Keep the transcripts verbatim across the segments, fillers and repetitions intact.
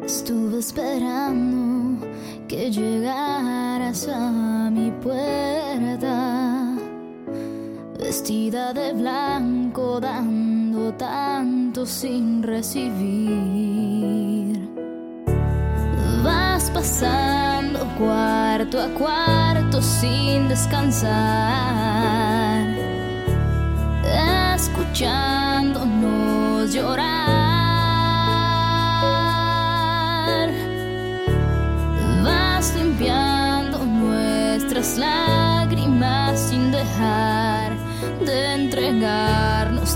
Estuve esperando que llegaras a mi puerta, vestida de blanco, dando tanto sin recibir. Vas pasando cuarto a cuarto sin descansar, escuchándonos llorar. Vas limpiando nuestras lágrimas sin dejar de entregarnos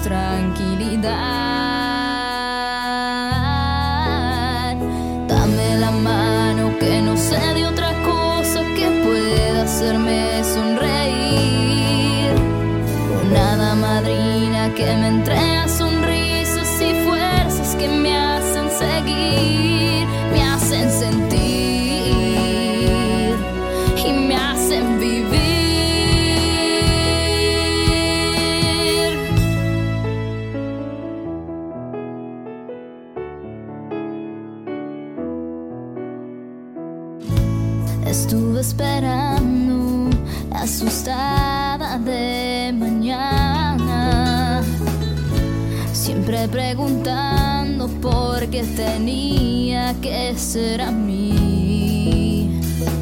tranquilidad. Dame la mano, que no sé de otra cosa que pueda hacerme sonreír. Una hada madrina que me entrega sonrisas y fuerzas que me hacen seguir, me hacen sentir y me hacen vivir. Estuve esperando, asustada de mañana, siempre preguntando por qué tenía que ser a mí.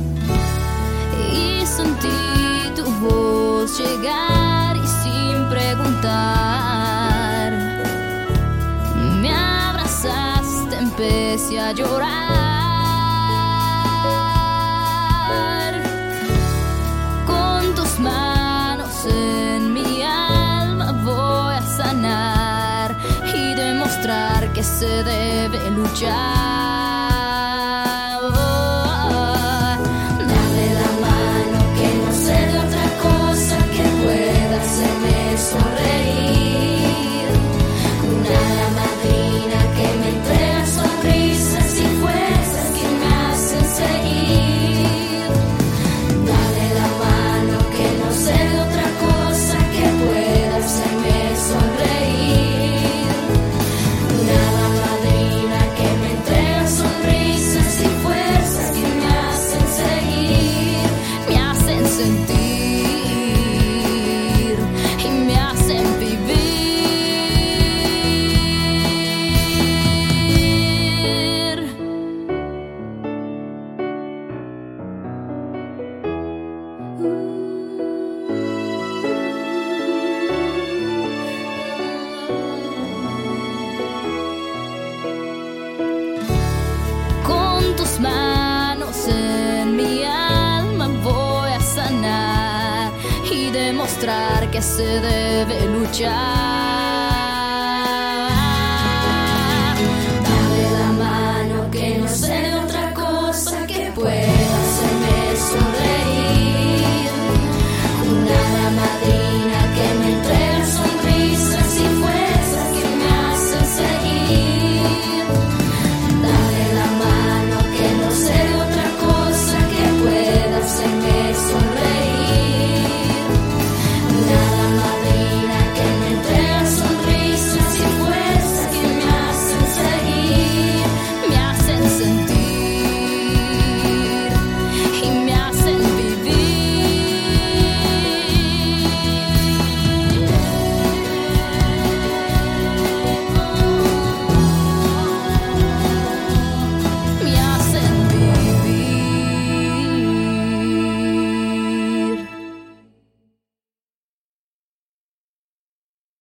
Y sentí tu voz llegar y sin preguntar me abrazaste, empecé a llorar. Manos en mi alma voy a sanar y demostrar que se debe luchar. Oh, dame la mano, que no sé de otra cosa que pueda hacerme sonreír. Una hada madrina que me entrega sonrisas y fuerzas que me hacen seguir. Dame la mano, que no sé de otra cosa que pueda hacerme sonreír. Una hada madrina que me entrega sonrisas y fuerzas que me hacen seguir, me hacen sentir y me hacen vivir. Con tus manos en mi alma voy a sanar y demostrar que se debe luchar.